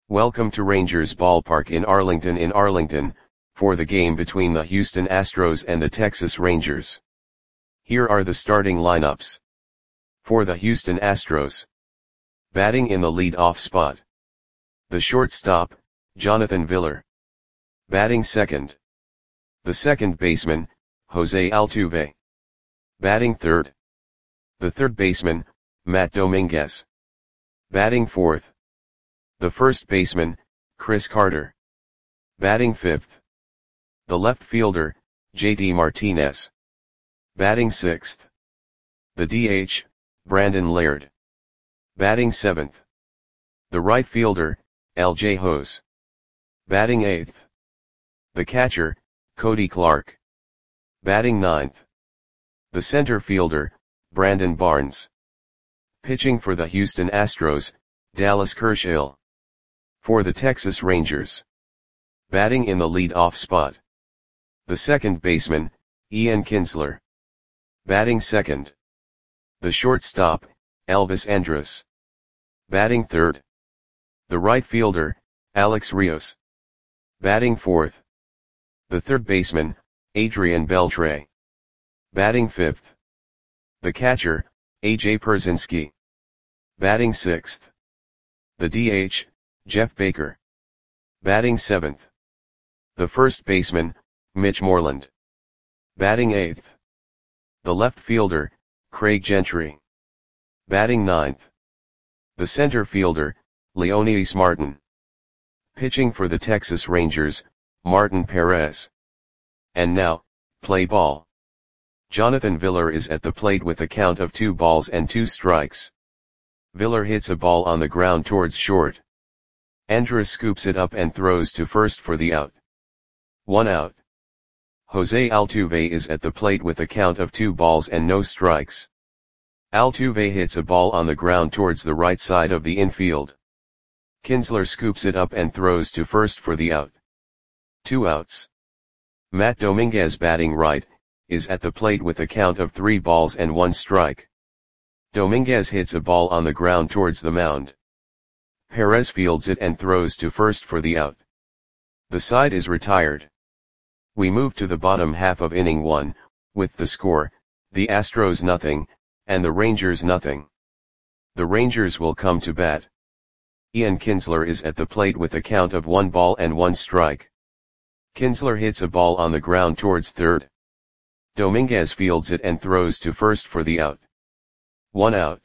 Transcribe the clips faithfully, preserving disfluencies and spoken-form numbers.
Welcome to Rangers Ballpark in Arlington in Arlington, for the game between the Houston Astros and the Texas Rangers. Here are the starting lineups. For the Houston Astros. Batting in the lead-off spot. The shortstop, Jonathan Villar. Batting second. The second baseman, Jose Altuve. Batting third. The third baseman, Matt Dominguez. Batting fourth. The first baseman, Chris Carter. Batting fifth. The left fielder, J D Martinez. Batting sixth. The D H, Brandon Laird. Batting seventh. The right fielder, L J Hose. Batting eighth. The catcher, Cody Clark. Batting ninth. The center fielder, Brandon Barnes. Pitching for the Houston Astros, Dallas Kershaw. For the Texas Rangers. Batting in the lead-off spot. The second baseman, Ian Kinsler. Batting second. The shortstop, Elvis Andrus. Batting third. The right fielder, Alex Rios. Batting fourth. The third baseman, Adrian Beltre. Batting fifth. The catcher, A J Pierzynski. Batting sixth. The D H, Jeff Baker. Batting seventh. The first baseman, Mitch Moreland. Batting eighth. The left fielder, Craig Gentry. Batting ninth. The center fielder, Leonidas Martin. Pitching for the Texas Rangers, Martin Perez. And now, play ball. Jonathan Villar is at the plate with a count of two balls and two strikes. Villar hits a ball on the ground towards short. Andrus scoops it up and throws to first for the out. One out. Jose Altuve is at the plate with a count of two balls and no strikes. Altuve hits a ball on the ground towards the right side of the infield. Kinsler scoops it up and throws to first for the out. Two outs. Matt Dominguez, batting right, is at the plate with a count of three balls and one strike. Dominguez hits a ball on the ground towards the mound. Perez fields it and throws to first for the out. The side is retired. We move to the bottom half of inning one, with the score, the Astros nothing, and the Rangers nothing. The Rangers will come to bat. Ian Kinsler is at the plate with a count of one ball and one strike. Kinsler hits a ball on the ground towards third. Dominguez fields it and throws to first for the out. One out.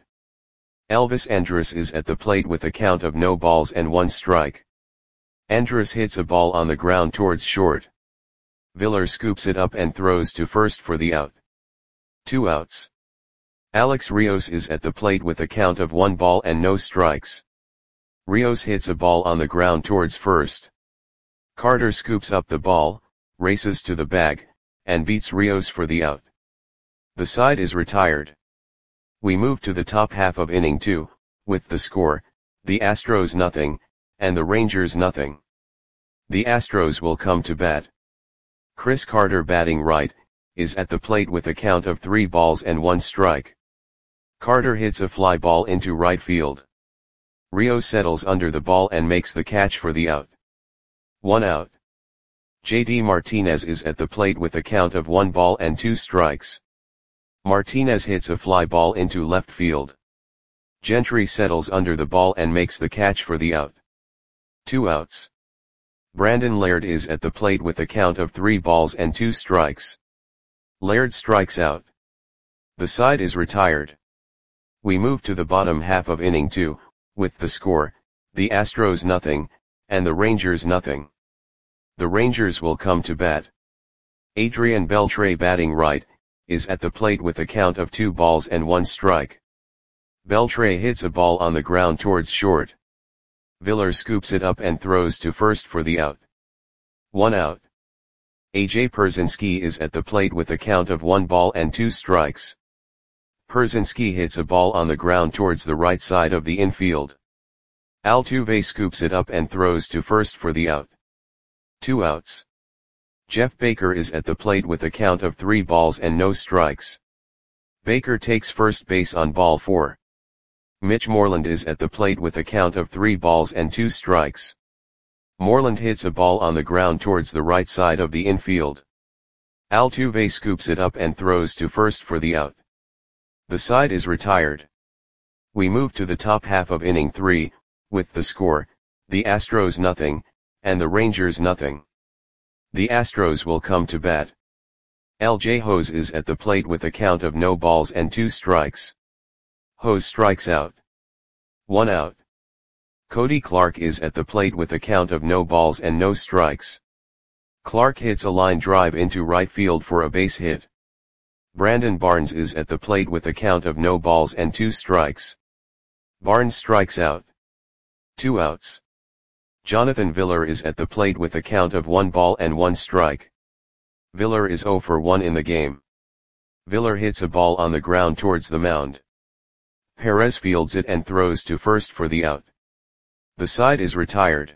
Elvis Andrus is at the plate with a count of no balls and one strike. Andrus hits a ball on the ground towards short. Villar scoops it up and throws to first for the out. Two outs. Alex Rios is at the plate with a count of one ball and no strikes. Rios hits a ball on the ground towards first. Carter scoops up the ball, races to the bag, and beats Rios for the out. The side is retired. We move to the top half of inning two, with the score, the Astros nothing, and the Rangers nothing. The Astros will come to bat. Chris Carter, batting right, is at the plate with a count of three balls and one strike. Carter hits a fly ball into right field. Rios settles under the ball and makes the catch for the out. One out. J D Martinez is at the plate with a count of one ball and two strikes. Martinez hits a fly ball into left field. Gentry settles under the ball and makes the catch for the out. Two outs. Brandon Laird is at the plate with a count of three balls and two strikes. Laird strikes out. The side is retired. We move to the bottom half of inning two, with the score, the Astros nothing, and the Rangers nothing. The Rangers will come to bat. Adrian Beltre, batting right, is at the plate with a count of two balls and one strike. Beltre hits a ball on the ground towards short. Villar scoops it up and throws to first for the out. One out. A J Pierzynski is at the plate with a count of one ball and two strikes. Pierzynski hits a ball on the ground towards the right side of the infield. Altuve scoops it up and throws to first for the out. Two outs. Jeff Baker is at the plate with a count of three balls and no strikes. Baker takes first base on ball four. Mitch Moreland is at the plate with a count of three balls and two strikes. Moreland hits a ball on the ground towards the right side of the infield. Altuve scoops it up and throws to first for the out. The side is retired. We move to the top half of inning three, with the score, the Astros nothing, and the Rangers nothing. The Astros will come to bat. L J Hose is at the plate with a count of no balls and two strikes. Hose strikes out. One out. Cody Clark is at the plate with a count of no balls and no strikes. Clark hits a line drive into right field for a base hit. Brandon Barnes is at the plate with a count of no balls and two strikes. Barnes strikes out. Two outs. Jonathan Villar is at the plate with a count of one ball and one strike. Villar is zero for one in the game. Villar hits a ball on the ground towards the mound. Perez fields it and throws to first for the out. The side is retired.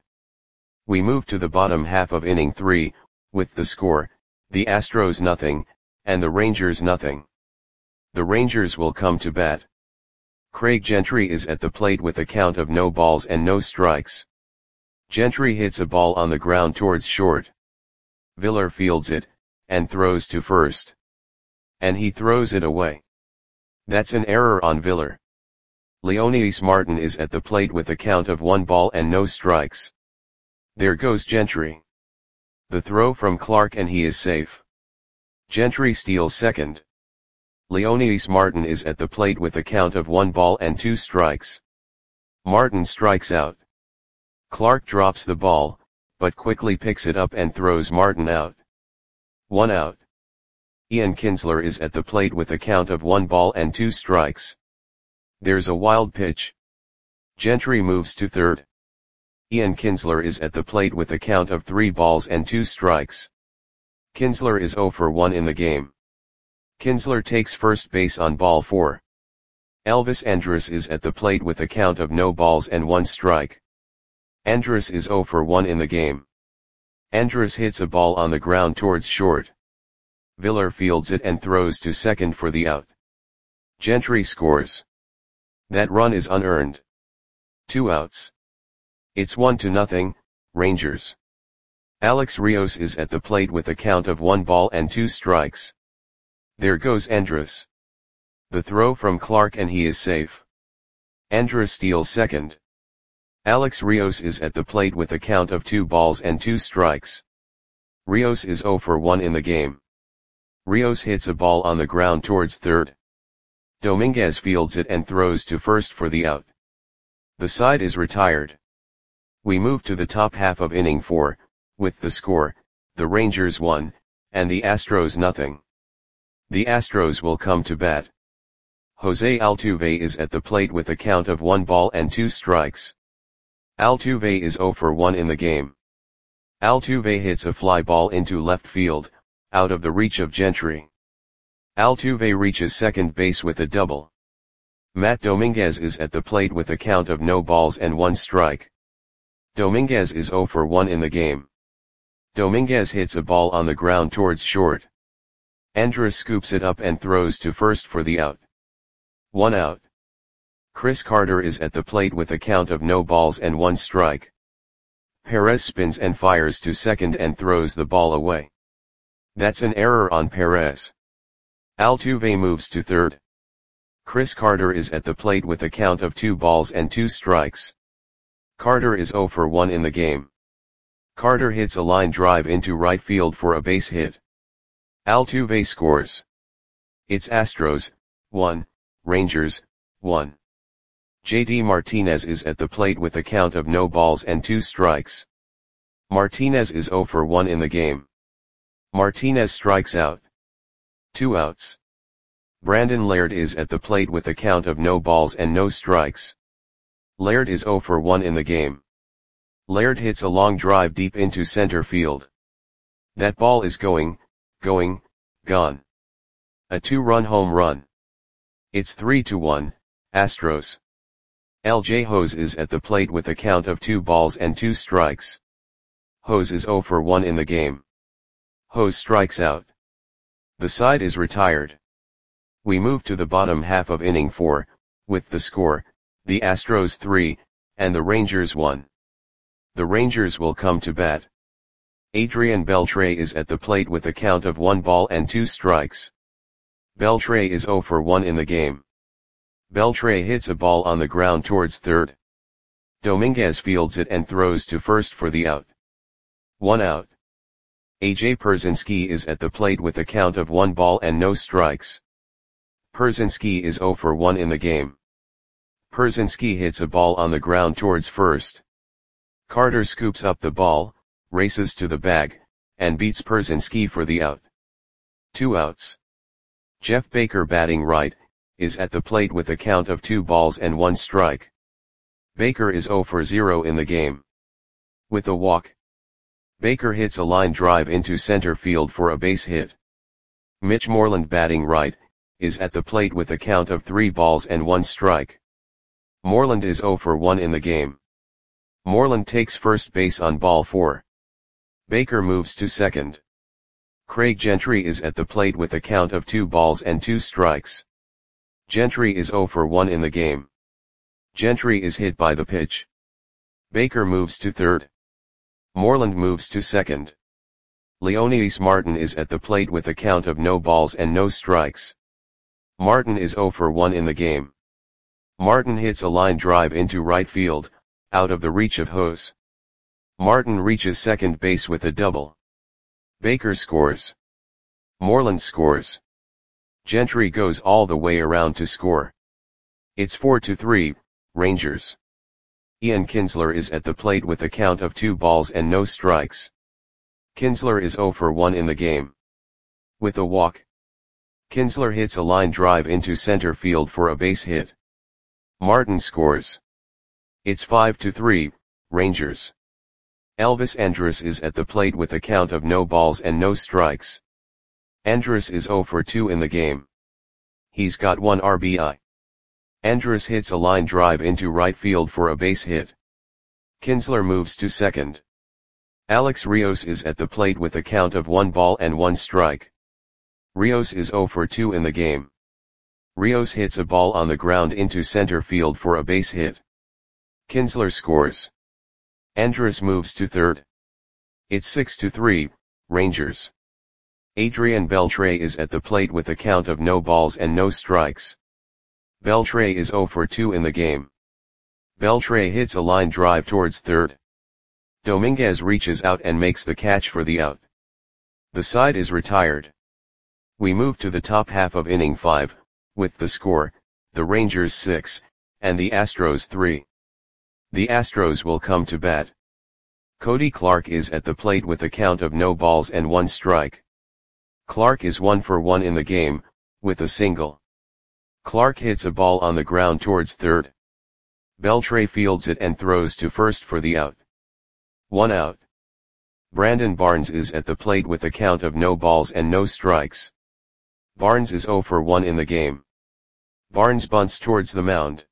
We move to the bottom half of inning three, with the score, the Astros nothing, and the Rangers nothing. The Rangers will come to bat. Craig Gentry is at the plate with a count of no balls and no strikes. Gentry hits a ball on the ground towards short. Villar fields it, and throws to first. And he throws it away. That's an error on Villar. Leonidas Martin is at the plate with a count of one ball and no strikes. There goes Gentry. The throw from Clark and he is safe. Gentry steals second. Leonidas Martin is at the plate with a count of one ball and two strikes. Martin strikes out. Clark drops the ball, but quickly picks it up and throws Martin out. One out. Ian Kinsler is at the plate with a count of one ball and two strikes. There's a wild pitch. Gentry moves to third. Ian Kinsler is at the plate with a count of three balls and two strikes. Kinsler is zero for one in the game. Kinsler takes first base on ball four. Elvis Andrus is at the plate with a count of no balls and one strike. Andrus is zero for one in the game. Andrus hits a ball on the ground towards short. Villar fields it and throws to second for the out. Gentry scores. That run is unearned. Two outs. It's one to nothing, Rangers. Alex Rios is at the plate with a count of one ball and two strikes. There goes Andrus. The throw from Clark and he is safe. Andrus steals second. Alex Rios is at the plate with a count of two balls and two strikes. Rios is zero for one in the game. Rios hits a ball on the ground towards third. Dominguez fields it and throws to first for the out. The side is retired. We move to the top half of inning four, with the score, the Rangers one, and the Astros nothing. The Astros will come to bat. Jose Altuve is at the plate with a count of one ball and two strikes. Altuve is zero for one in the game. Altuve hits a fly ball into left field, out of the reach of Gentry. Altuve reaches second base with a double. Matt Dominguez is at the plate with a count of no balls and one strike. Dominguez is zero for one in the game. Dominguez hits a ball on the ground towards short. Andrus scoops it up and throws to first for the out. One out. Chris Carter is at the plate with a count of no balls and one strike. Perez spins and fires to second and throws the ball away. That's an error on Perez. Altuve moves to third. Chris Carter is at the plate with a count of two balls and two strikes. Carter is zero for one in the game. Carter hits a line drive into right field for a base hit. Altuve scores. It's Astros, one, Rangers, one. J D Martinez is at the plate with a count of no balls and two strikes. Martinez is zero for one in the game. Martinez strikes out. Two outs. Brandon Laird is at the plate with a count of no balls and no strikes. Laird is zero for one in the game. Laird hits a long drive deep into center field. That ball is going, going, gone. A two-run home run. It's three to one, Astros. L J Hose is at the plate with a count of two balls and two strikes. Hose is zero for one in the game. Hose strikes out. The side is retired. We move to the bottom half of inning four, with the score, the Astros three, and the Rangers one. The Rangers will come to bat. Adrian Beltre is at the plate with a count of one ball and two strikes. Beltre is zero for one in the game. Beltre hits a ball on the ground towards third. Dominguez fields it and throws to first for the out. One out. A J Pierzynski is at the plate with a count of one ball and no strikes. Pierzynski is zero for one in the game. Pierzynski hits a ball on the ground towards first. Carter scoops up the ball, races to the bag, and beats Pierzynski for the out. Two outs. Jeff Baker, batting right, is at the plate with a count of two balls and one strike. Baker is zero for zero in the game. With a walk, Baker hits a line drive into center field for a base hit. Mitch Moreland, batting right, is at the plate with a count of three balls and one strike. Moreland is zero for one in the game. Moreland takes first base on ball four. Baker moves to second. Craig Gentry is at the plate with a count of two balls and two strikes. Gentry is zero for one in the game. Gentry is hit by the pitch. Baker moves to third. Moreland moves to second. Leonidas Martin is at the plate with a count of no balls and no strikes. Martin is zero for one in the game. Martin hits a line drive into right field, out of the reach of Hose. Martin reaches second base with a double. Baker scores. Moreland scores. Gentry goes all the way around to score. It's four to three, Rangers. Ian Kinsler is at the plate with a count of two balls and no strikes. Kinsler is zero for one in the game. With a walk, Kinsler hits a line drive into center field for a base hit. Martin scores. It's five to three, Rangers. Elvis Andrus is at the plate with a count of no balls and no strikes. Andrus is zero for two in the game. He's got one R B I. Andrus hits a line drive into right field for a base hit. Kinsler moves to second. Alex Rios is at the plate with a count of one ball and one strike. Rios is zero for two in the game. Rios hits a ball on the ground into center field for a base hit. Kinsler scores. Andrus moves to third. It's six to three, Rangers. Adrian Beltre is at the plate with a count of no balls and no strikes. Beltre is zero for two in the game. Beltre hits a line drive towards third. Dominguez reaches out and makes the catch for the out. The side is retired. We move to the top half of inning five, with the score, the Rangers six, and the Astros three. The Astros will come to bat. Cody Clark is at the plate with a count of no balls and one strike. Clark is one for one in the game, with a single. Clark hits a ball on the ground towards third. Beltre fields it and throws to first for the out. One out. Brandon Barnes is at the plate with a count of no balls and no strikes. Barnes is zero for one in the game. Barnes bunts towards the mound.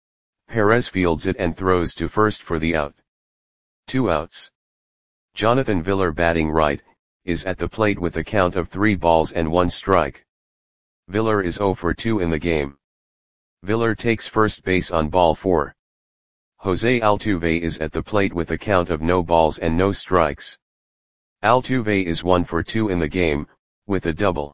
Perez fields it and throws to first for the out. Two outs. Jonathan Villar, batting right, is at the plate with a count of three balls and one strike. Villar is zero for two in the game. Villar takes first base on ball four. Jose Altuve is at the plate with a count of no balls and no strikes. Altuve is one for two in the game, with a double.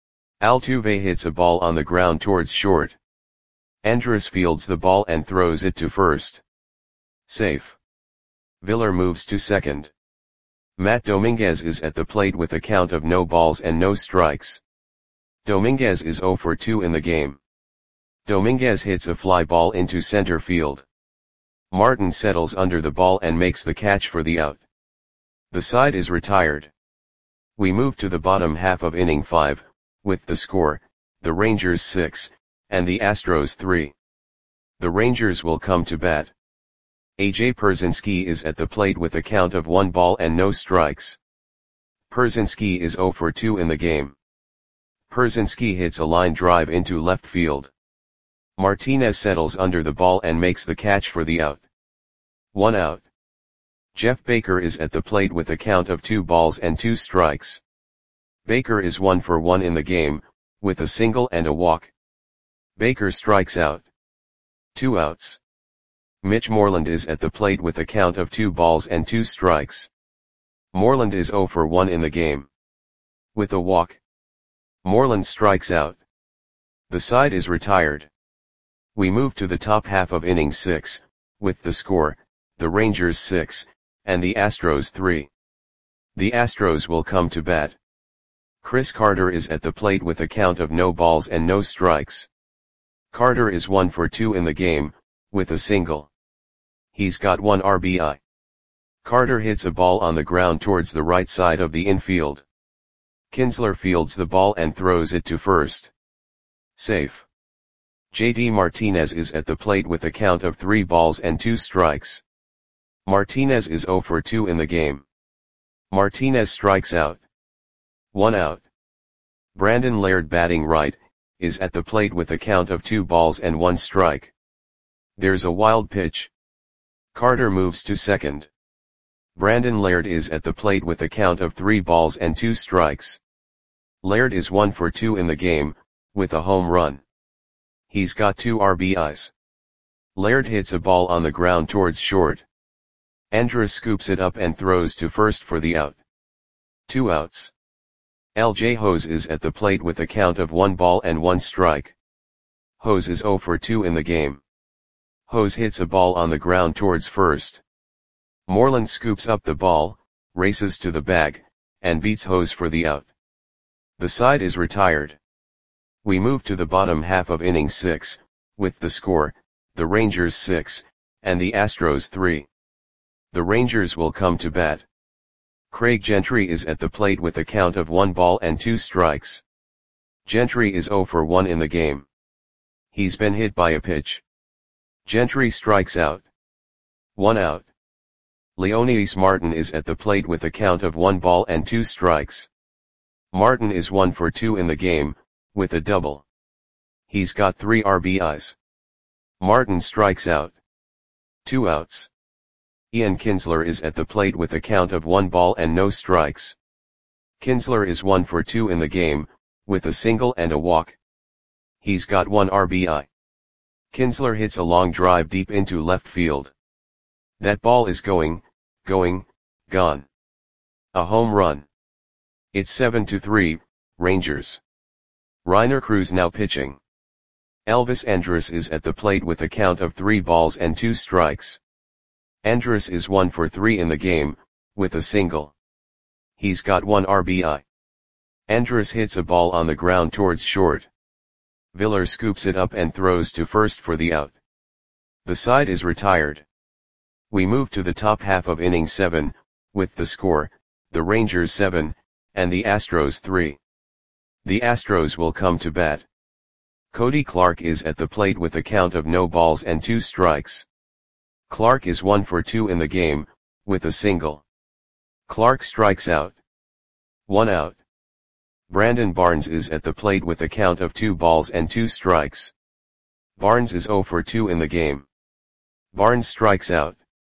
Altuve hits a ball on the ground towards short. Andrus fields the ball and throws it to first. Safe. Villar moves to second. Matt Dominguez is at the plate with a count of no balls and no strikes. Dominguez is zero for two in the game. Dominguez hits a fly ball into center field. Martin settles under the ball and makes the catch for the out. The side is retired. We move to the bottom half of inning five, with the score, the Rangers six, and the Astros three. The Rangers will come to bat. A J Pierzynski is at the plate with a count of one ball and no strikes. Pierzynski is zero for two in the game. Pierzynski hits a line drive into left field. Martinez settles under the ball and makes the catch for the out. One out. Jeff Baker is at the plate with a count of two balls and two strikes. Baker is one for one in the game, with a single and a walk. Baker strikes out. Two outs. Mitch Moreland is at the plate with a count of two balls and two strikes. Moreland is oh for one in the game. With a walk, Moreland strikes out. The side is retired. We move to the top half of inning six, with the score, the Rangers six, and the Astros three. The Astros will come to bat. Chris Carter is at the plate with a count of no balls and no strikes. Carter is one for two in the game, with a single. He's got one R B I. Carter hits a ball on the ground towards the right side of the infield. Kinsler fields the ball and throws it to first. Safe. J D Martinez is at the plate with a count of three balls and two strikes. Martinez is oh for two in the game. Martinez strikes out. One out. Brandon Laird, batting right, is at the plate with a count of two balls and one strike. There's a wild pitch. Carter moves to second. Brandon Laird is at the plate with a count of three balls and two strikes. Laird is one for two in the game, with a home run. He's got two R B Is. Laird hits a ball on the ground towards short. Andrus scoops it up and throws to first for the out. Two outs. L J Hose is at the plate with a count of one ball and one strike. Hose is oh for two in the game. Hose hits a ball on the ground towards first. Moreland scoops up the ball, races to the bag, and beats Hose for the out. The side is retired. We move to the bottom half of inning six, with the score, the Rangers six, and the Astros three. The Rangers will come to bat. Craig Gentry is at the plate with a count of one ball and two strikes. Gentry is oh for one in the game. He's been hit by a pitch. Gentry strikes out. One out. Leonidas Martin is at the plate with a count of one ball and two strikes. Martin is one for two in the game, with a double. He's got three R B Is. Martin strikes out. Two outs. Ian Kinsler is at the plate with a count of one ball and no strikes. Kinsler is one for two in the game, with a single and a walk. He's got one R B I. Kinsler hits a long drive deep into left field. That ball is going, going, gone. A home run. It's seven to three, Rangers. Rainer Cruz now pitching. Elvis Andrus is at the plate with a count of three balls and two strikes. Andrus is one for three in the game, with a single. He's got one R B I. Andrus hits a ball on the ground towards short. Viller scoops it up and throws to first for the out. The side is retired. We move to the top half of inning seven, with the score, the Rangers seven, and the Astros three. The Astros will come to bat. Cody Clark is at the plate with a count of no balls and two strikes. Clark is one for two in the game, with a single. Clark strikes out. One out. Brandon Barnes is at the plate with a count of two balls and two strikes. Barnes is oh for two in the game. Barnes strikes out.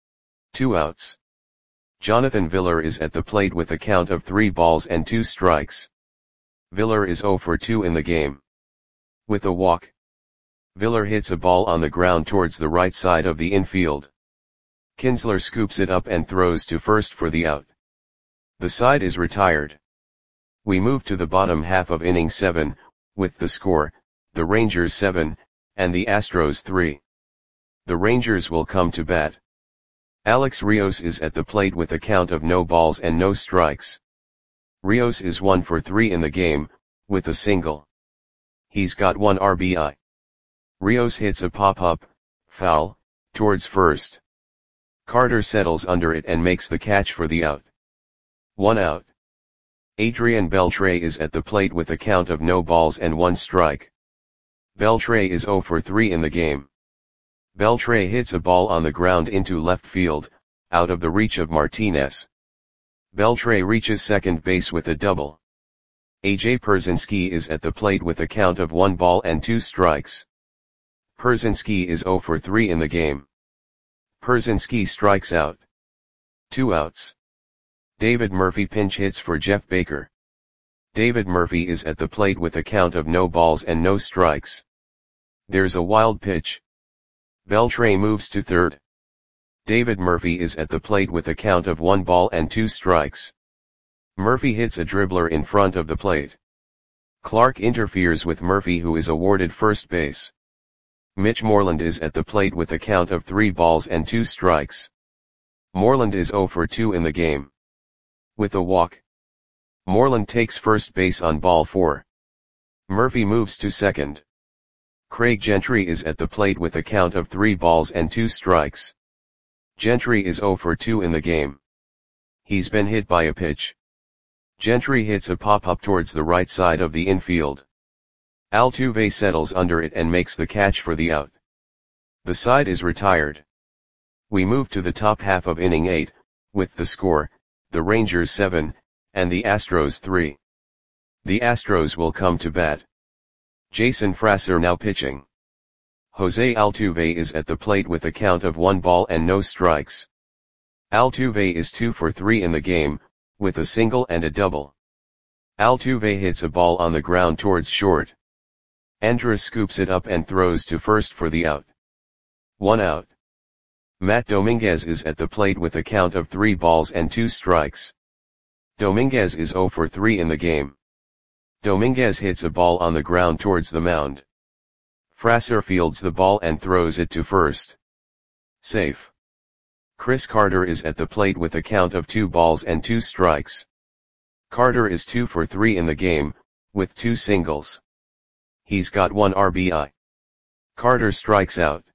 Two outs. Jonathan Viller is at the plate with a count of three balls and two strikes. Viller is oh for two in the game. With a walk, Viller hits a ball on the ground towards the right side of the infield. Kinsler scoops it up and throws to first for the out. The side is retired. We move to the bottom half of inning seven, with the score, the Rangers seven, and the Astros three. The Rangers will come to bat. Alex Rios is at the plate with a count of no balls and no strikes. Rios is one for three in the game, with a single. He's got one R B I. Rios hits a pop-up, foul, towards first. Carter settles under it and makes the catch for the out. One out. Adrian Beltre is at the plate with a count of no balls and one strike. Beltre is oh for three in the game. Beltre hits a ball on the ground into left field, out of the reach of Martinez. Beltre reaches second base with a double. A J Pierzynski is at the plate with a count of one ball and two strikes. Pierzynski is oh for three in the game. Pierzynski strikes out. Two outs. David Murphy pinch hits for Jeff Baker. David Murphy is at the plate with a count of no balls and no strikes. There's a wild pitch. Beltre moves to third. David Murphy is at the plate with a count of one ball and two strikes. Murphy hits a dribbler in front of the plate. Clark interferes with Murphy, who is awarded first base. Mitch Moreland is at the plate with a count of three balls and two strikes. Moreland is zero for two in the game. With a walk, Moreland takes first base on ball four. Murphy moves to second. Craig Gentry is at the plate with a count of three balls and two strikes. Gentry is zero for two in the game. He's been hit by a pitch. Gentry hits a pop-up towards the right side of the infield. Altuve settles under it and makes the catch for the out. The side is retired. We move to the top half of inning eight, with the score, the Rangers seven, and the Astros three. The Astros will come to bat. Jason Frasser now pitching. Jose Altuve is at the plate with a count of one ball and no strikes. Altuve is two for three in the game, with a single and a double. Altuve hits a ball on the ground towards short. Andrus scoops it up and throws to first for the out. One out. Matt Dominguez is at the plate with a count of three balls and two strikes. Dominguez is zero for three in the game. Dominguez hits a ball on the ground towards the mound. Frasser fields the ball and throws it to first. Safe. Chris Carter is at the plate with a count of two balls and two strikes. Carter is two for three in the game, with two singles. He's got one R B I. Carter strikes out.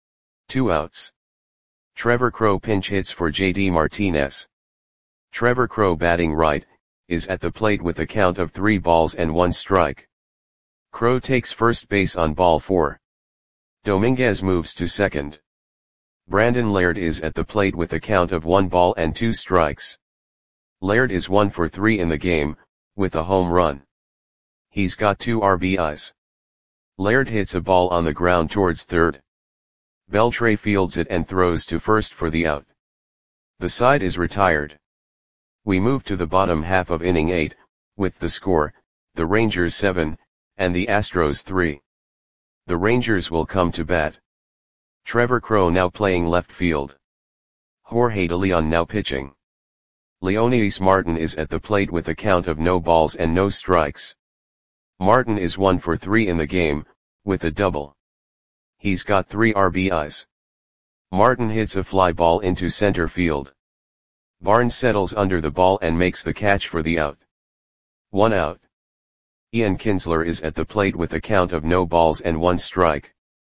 Two outs. Trevor Crowe pinch hits for J D Martinez. Trevor Crowe, batting right, is at the plate with a count of three balls and one strike. Crowe takes first base on ball four. Dominguez moves to second. Brandon Laird is at the plate with a count of one ball and two strikes. Laird is one for three in the game, with a home run. He's got two R B Is. Laird hits a ball on the ground towards third. Beltre fields it and throws to first for the out. The side is retired. We move to the bottom half of inning eight, with the score, the Rangers seven, and the Astros three. The Rangers will come to bat. Trevor Crowe now playing left field. Jorge De Leon now pitching. Leonidas Martin is at the plate with a count of no balls and no strikes. Martin is one for three in the game, with a double. He's got three R B Is. Martin hits a fly ball into center field. Barnes settles under the ball and makes the catch for the out. One out. Ian Kinsler is at the plate with a count of no balls and one strike.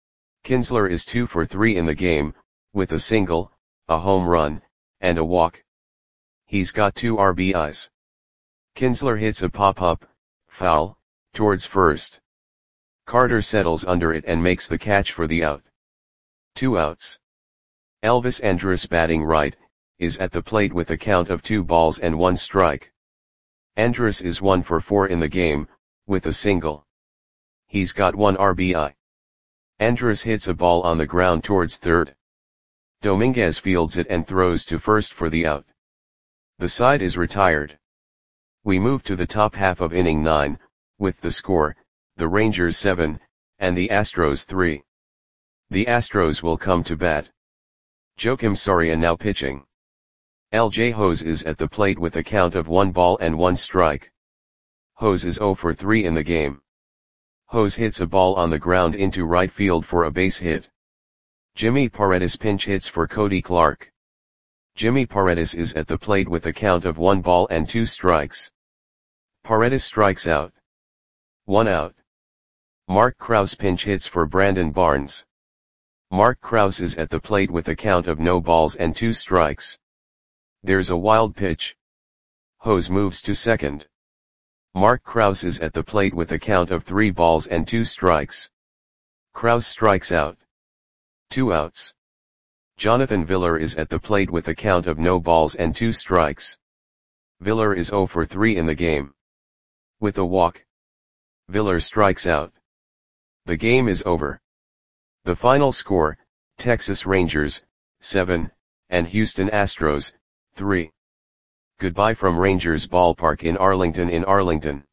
Kinsler is two for three in the game, with a single, a home run, and a walk. He's got two R B Is. Kinsler hits a pop-up, foul, towards first. Carter settles under it and makes the catch for the out. Two outs. Elvis Andrus, batting right, is at the plate with a count of two balls and one strike. Andrus is one for four in the game, with a single. He's got one R B I. Andrus hits a ball on the ground towards third. Dominguez fields it and throws to first for the out. The side is retired. We move to the top half of inning nine, with the score, the Rangers seven, and the Astros three. The Astros will come to bat. Joakim Soria now pitching. L J Hose is at the plate with a count of one ball and one strike. Hose is zero for three in the game. Hose hits a ball on the ground into right field for a base hit. Jimmy Paredes pinch hits for Cody Clark. Jimmy Paredes is at the plate with a count of one ball and two strikes. Paredes strikes out. One out. Mark Krause pinch hits for Brandon Barnes. Mark Krause is at the plate with a count of no balls and two strikes. There's a wild pitch. Hose moves to second. Mark Krause is at the plate with a count of three balls and two strikes. Krause strikes out. Two outs. Jonathan Villar is at the plate with a count of no balls and two strikes. Villar is zero for three in the game. With a walk, Villar strikes out. The game is over. The final score, Texas Rangers, seven, and Houston Astros, three. Goodbye from Rangers Ballpark in Arlington in Arlington.